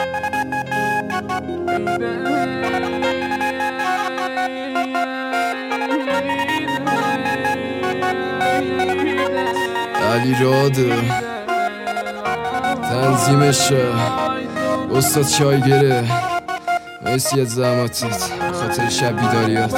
علی راده تنظیمش استاد شایگره. مرسی از زحماتت خاطر شب بیداریات.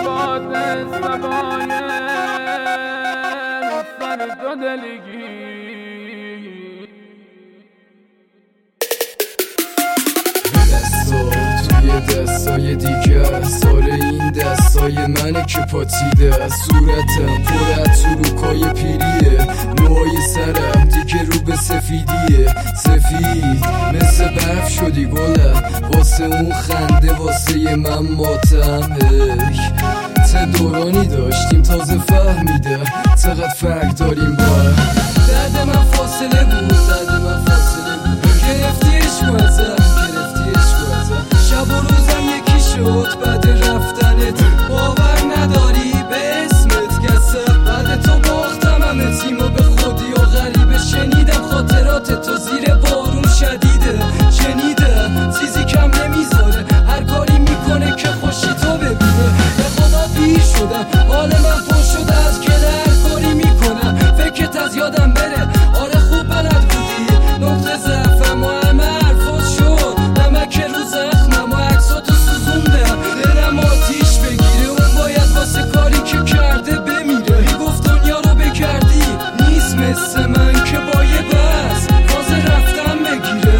توی دستای دیگه سال این دستای منه که پاتیده. صورتم پر از چروکای پیریه، موهای سرم دیگه رو به سفیدیه. سفید مثل برف شدی گلم، واسه اون خنده واسه من ماتم. چه دورانی داشتیم تازه فهمیده چقدر فرق داریم با هم. درد من فاصله بود، درد من فاصله بود. گرفتی عشق ازم، گرفتی عشق ازم. شب و روزم یکی شد بعد رفتنت. باور نداری به اسمت گسم، بعد تو باختم همه تیمو به خودی و غریبه. شنیدم خاطرات تو زیر بارون شدیده، شنیدم چیزی کم نمیذاره، هر کاری میکنه که خوشی تو ببینه. به خدا پیر شدم، حال من پر شده از که هر کاری میکنم فکرت از یادم بره. آره خوب بلد بودی نقطه ضعفم و همه حرفات شد نمک رو زخمم و عکساتو سوزوندم. دلم آتیش بگیره، اون باید واسه کاری که کرده بمیره. میگفت دنیا رو بگردی نیست مثل من که با یه بس تازه رفتم بگیره.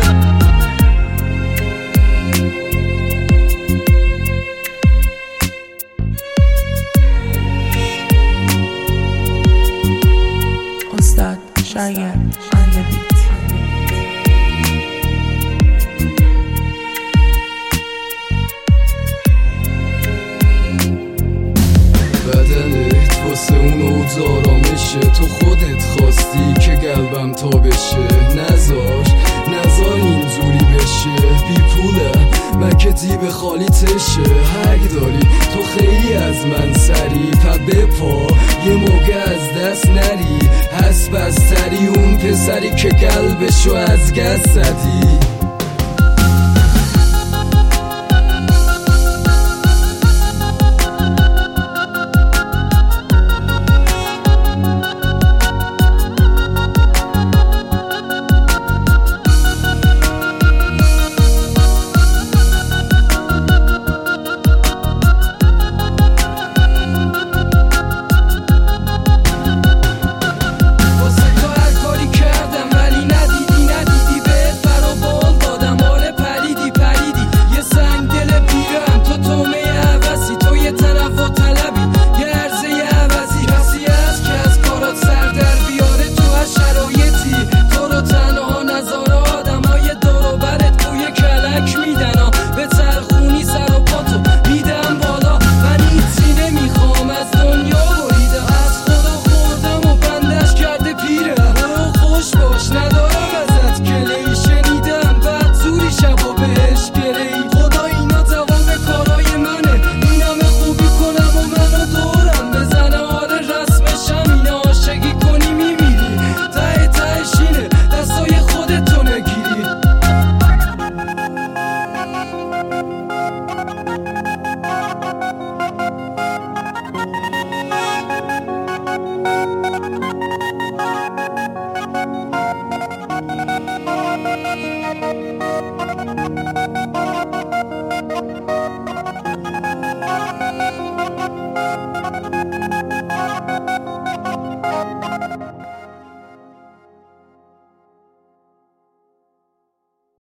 استاد شایر on the beat. بدنت واسه اون اوضاع آرامشه، تو خودت خواستی که قلبم تا بشه. نزار اینجوری بشه، بی پوله مکتی به خالی تشه. حق داری تو خیلی از من سری، پا بپا یه موقع از دست نری. هست بستری اون پسری که قلبشو از گست زدی.